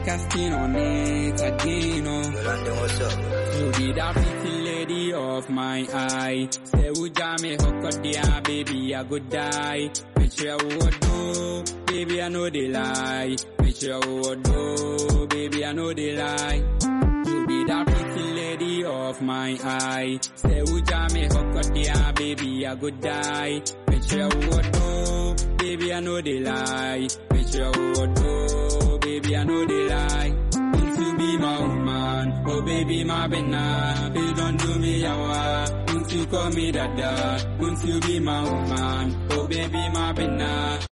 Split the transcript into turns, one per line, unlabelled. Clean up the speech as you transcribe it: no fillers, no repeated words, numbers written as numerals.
casting on it again,
Yolanda, what's up?
You be that pretty lady of my eye. Say uja me hokodia, baby, I go die. Bitch, I would do, baby, I know they lie. Bitch, I would do, baby, I know they lie. You be that pretty lady of my eye. Say uja me hokodia, baby, I go die. Bitch, I would do, baby, I know they lie. Bitch, I would do, baby, I know they lie. Won't you be my woman? Oh baby, my banana. Please don't do me yawa. Won't you call me dada? Won't you be my woman? Oh baby, my banana.